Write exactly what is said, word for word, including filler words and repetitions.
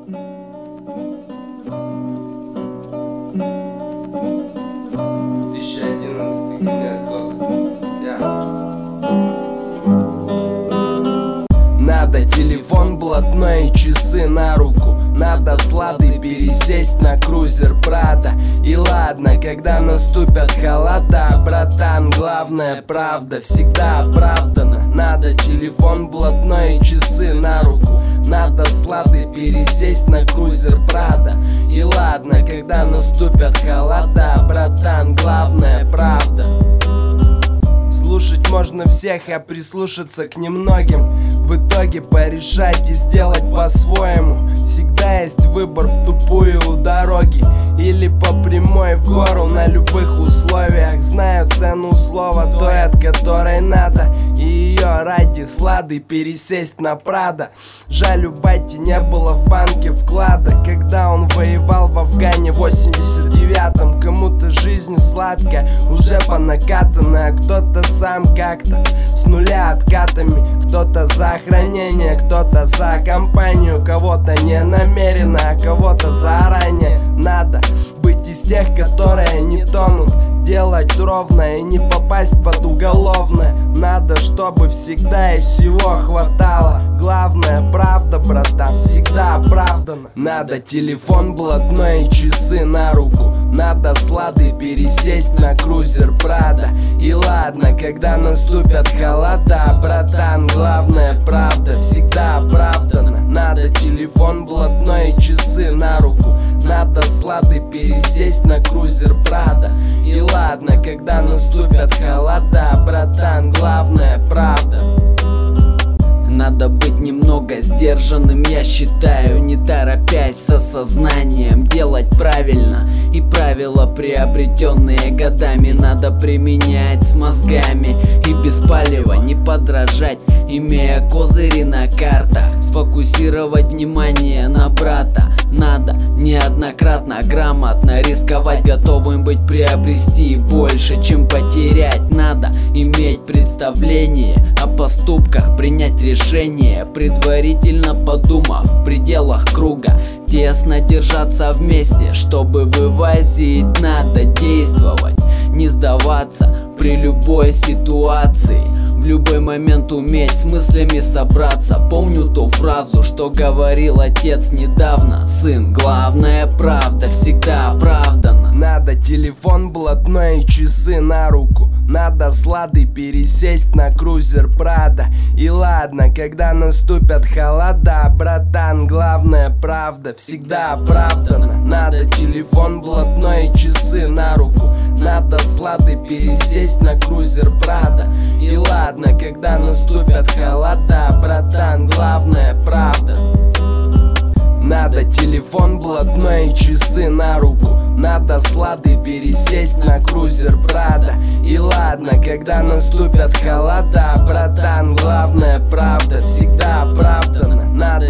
две тысячи одиннадцатый конец года. Yeah. Надо телефон блатной и часы на руку. Надо с Ладой пересесть на крузер Прада. И ладно, когда наступят холода, братан, главное правда всегда оправдана. Надо телефон блатной и часы на руку. Надо с Ладой пересесть на крузер Прада. И ладно, когда наступят холода, братан, главное правда. Слушать можно всех, а прислушаться к немногим. В итоге порешать и сделать по-своему. Всегда есть выбор в тупую у дороги или по прямой в гору на любых условиях. Знаю цену слова той, от которой надо, и ее ради с Ладой пересесть на Прада. Жаль, у бати не было в банке вклада, когда он воевал в Афгане в восемьдесят девятом. Кому-то жизнь сладкая, уже по накатанной, а кто-то сам как-то с нуля откатами. Кто-то за охранение, кто-то за компанию, кого-то не намеренно, а кого-то заранее. Надо быть из тех, которые не тонут, делать ровно и не попасть под уголовное. Надо, чтобы всегда и всего хватало. Главное правда, братан, всегда оправдано. Надо телефон блатной и часы на руку. Надо с Ладой пересесть на крузер Прада. И ладно, когда наступят холода, братан, главное правда всегда оправдана. Надо телефон блатной и часы на руку. Надо с Ладой пересесть на крузер Прада. И ладно, когда наступят холода, братан, главное правда. Надо быть немного сдержанным, я считаю, не торопясь, с осознанием делать правильно. И правила, приобретенные годами, надо применять с мозгами и без палева не подражать, имея козыри на картах. Сфокусировать внимание на брата надо неоднократно, грамотно рисковать, готовым быть приобрести больше, чем потерять. Надо иметь представление о поступках, принять решение, предварительно подумав в пределах круга. Тесно держаться вместе, чтобы вывозить. Надо действовать, не сдаваться при любой ситуации. В любой момент уметь с мыслями собраться. Помню ту фразу, что говорил отец недавно: сын, главная правда всегда оправдана. Надо телефон блатной и часы на руку. Надо с Ладой пересесть на крузер Прада. И ладно, когда наступят холода, братан, главная правда всегда оправдана. Надо телефон блатной и часы на руку. Надо с Ладой пересесть на крузер Прада. И ладно, когда наступят холода, братан, главная правда. Надо телефон блатной и часы на руку. Надо с Ладой пересесть на крузер Прада. И ладно, когда наступят холода, братан, главная правда всегда оправдана. Надо